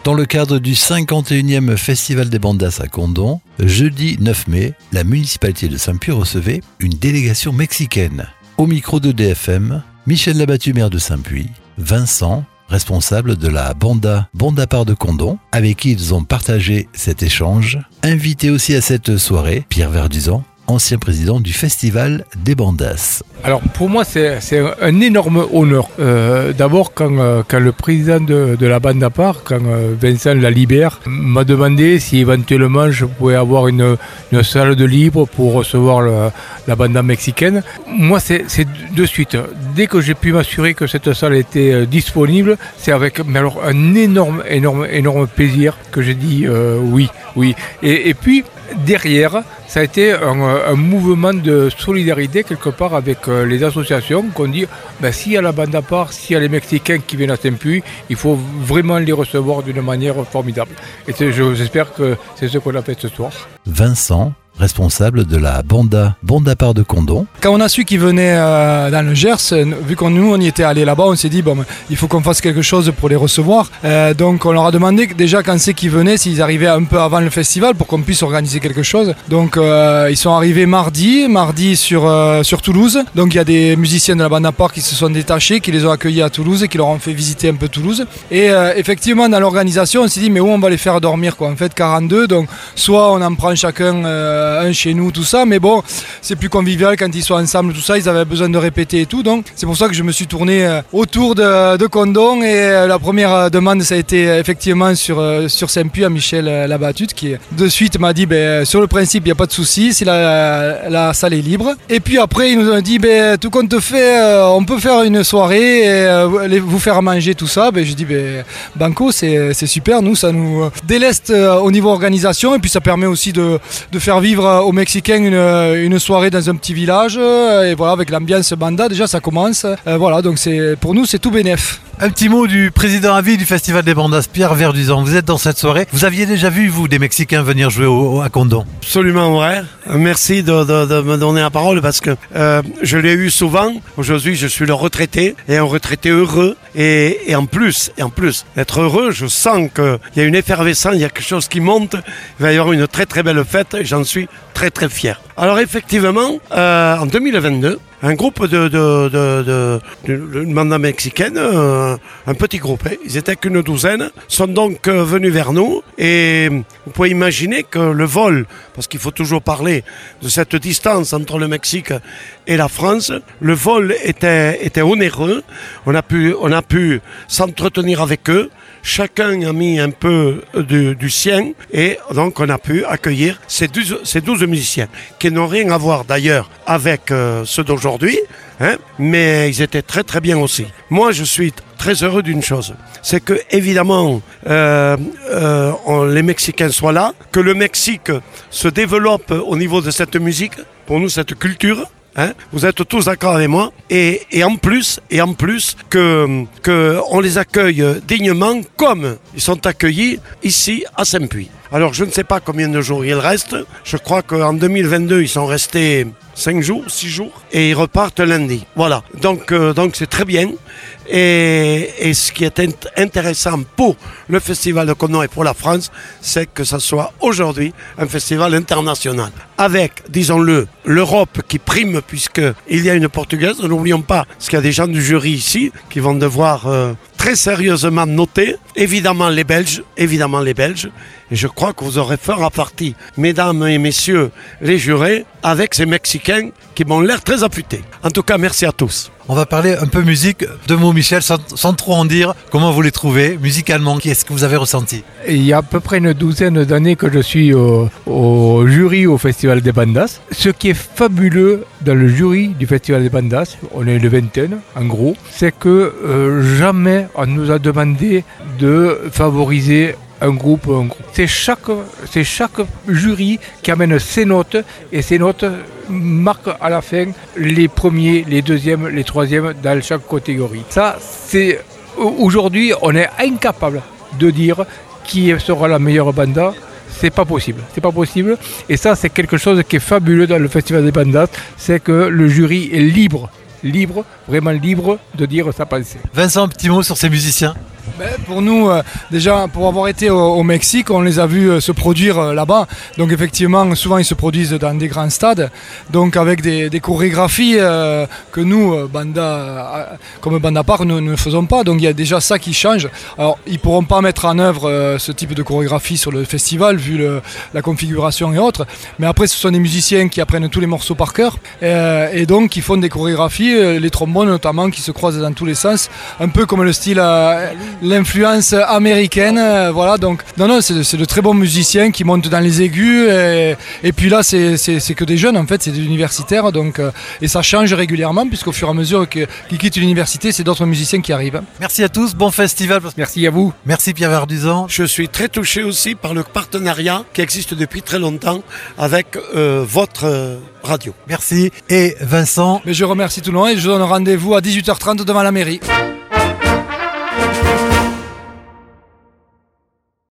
Dans le cadre du 51e Festival des Bandas à Condom, jeudi 9 mai, la municipalité de Saint-Puy recevait une délégation mexicaine. Au micro de DFM, Michel Labattu, maire de Saint-Puy, Vincent, responsable de la Banda Part de Condom, avec qui ils ont partagé cet échange. Invité aussi à cette soirée, Pierre Verduzan, ancien président du Festival des Bandas. Alors pour moi c'est un énorme honneur. D'abord quand le président de la Banda Part, quand Vincent Lalibert, m'a demandé si éventuellement je pouvais avoir une salle de libre pour recevoir la banda mexicaine. Moi c'est de suite. Dès que j'ai pu m'assurer que cette salle était disponible, c'est avec un énorme plaisir que j'ai dit oui. Et puis derrière, ça a été un mouvement de solidarité quelque part avec les associations qu'on dit s'il y a la Banda Part, s'il y a les Mexicains qui viennent à Saint-Puy, il faut vraiment les recevoir d'une manière formidable. Et j'espère que c'est ce qu'on a fait ce soir. Vincent, responsable de la Banda Part de Condom. Quand on a su qu'ils venaient dans le Gers, vu qu'on nous on y était allés là-bas, on s'est dit il faut qu'on fasse quelque chose pour les recevoir. Donc on leur a demandé déjà quand c'est qu'ils venaient, s'ils arrivaient un peu avant le festival pour qu'on puisse organiser quelque chose. Donc ils sont arrivés mardi sur Toulouse. Donc il y a des musiciens de la Banda Part qui se sont détachés, qui les ont accueillis à Toulouse et qui leur ont fait visiter un peu Toulouse. Et effectivement dans l'organisation on s'est dit mais où on va les faire dormir quoi. En fait 42, donc soit on en prend chacun un chez nous, tout ça, mais bon, c'est plus convivial quand ils sont ensemble, tout ça, ils avaient besoin de répéter et tout, donc c'est pour ça que je me suis tourné autour de Condom et la première demande, ça a été effectivement sur Saint-Puy à Michel Labattu, qui de suite m'a dit, sur le principe, il n'y a pas de souci, si la salle est libre. Et puis après, il nous a dit, tout compte fait, on peut faire une soirée et vous faire manger, tout ça. Je dis, banco, c'est super, nous, ça nous déleste au niveau organisation et puis ça permet aussi de faire vivre aux Mexicains une soirée dans un petit village et voilà, avec l'ambiance banda, déjà ça commence. Voilà, donc pour nous c'est tout bénef. Un petit mot du président à vie du Festival des Bandas, Pierre Verduzan. Vous êtes dans cette soirée. Vous aviez déjà vu, vous, des Mexicains venir jouer à Condom? Absolument vrai. Merci de me donner la parole parce que je l'ai eu souvent. Aujourd'hui, je suis le retraité et un retraité heureux. Et en plus, d'être heureux, je sens qu'il y a une effervescence, il y a quelque chose qui monte. Il va y avoir une très très belle fête et j'en suis très très fier. Alors effectivement, en 2022, un groupe de banda mexicaine, un petit groupe, ils étaient qu'une douzaine, sont donc venus vers nous et vous pouvez imaginer que le vol, parce qu'il faut toujours parler de cette distance entre le Mexique et la France, le vol était onéreux, on a pu s'entretenir avec eux, chacun a mis un peu du sien et donc on a pu accueillir ces 12 musiciens qui n'ont rien à voir d'ailleurs avec ceux d'aujourd'hui, mais ils étaient très très bien aussi. Moi je suis très heureux d'une chose, c'est que évidemment les Mexicains soient là, que le Mexique se développe au niveau de cette musique, pour nous cette culture. Vous êtes tous d'accord avec moi et en plus que on les accueille dignement comme ils sont accueillis ici à Saint-Puy. Alors je ne sais pas combien de jours il reste, je crois qu'en 2022 ils sont restés 5 jours, 6 jours et ils repartent lundi. Voilà, donc c'est très bien et ce qui est intéressant pour le Festival de Condom et pour la France, c'est que ça soit aujourd'hui un festival international avec, disons-le, l'Europe qui prime puisqu'il y a une Portugaise, n'oublions pas, parce qu'il y a des gens du jury ici qui vont devoir très sérieusement noter, évidemment les Belges, et je crois que vous aurez fera partie, mesdames et messieurs les jurés, avec ces Mexicains qui m'ont l'air très affûtés. En tout cas, merci à tous. On va parler un peu musique. Deux mots, Michel, sans trop en dire. Comment vous les trouvez musicalement? Qu'est-ce que vous avez ressenti? Il y a à peu près une douzaine d'années que je suis au jury au Festival des Bandas. Ce qui est fabuleux dans le jury du Festival des Bandas, on est une vingtaine en gros, c'est que jamais on nous a demandé de favoriser un groupe. C'est chaque jury qui amène ses notes et ces notes marquent à la fin les premiers, les deuxièmes, les troisièmes dans chaque catégorie. Ça, c'est aujourd'hui, on est incapable de dire qui sera la meilleure banda. C'est pas possible. Et ça, c'est quelque chose qui est fabuleux dans le Festival des Bandas, c'est que le jury est libre, vraiment libre de dire sa pensée. Vincent, un petit mot sur ces musiciens? Pour nous, déjà, pour avoir été au Mexique, on les a vus se produire là-bas. Donc effectivement, souvent ils se produisent dans des grands stades, donc avec des chorégraphies que nous, comme Banda Park, nous ne faisons pas. Donc il y a déjà ça qui change. Alors ils ne pourront pas mettre en œuvre ce type de chorégraphie sur le festival, vu la configuration et autres. Mais après, ce sont des musiciens qui apprennent tous les morceaux par cœur et donc qui font des chorégraphies, les trombones notamment, qui se croisent dans tous les sens, un peu comme le style, l'influence américaine. Voilà, donc non, c'est de très bons musiciens qui montent dans les aigus et puis là, c'est que des jeunes en fait, c'est des universitaires, donc et ça change régulièrement puisqu'au fur et à mesure qu'ils quittent l'université, c'est d'autres musiciens qui arrivent. Merci à tous, bon festival. Merci à vous. Merci Pierre Verduzan. Je suis très touché aussi par le partenariat qui existe depuis très longtemps avec votre radio. Merci. Et Vincent. Mais je remercie tout le monde et je donne rendez-vous à 18h30 devant la mairie.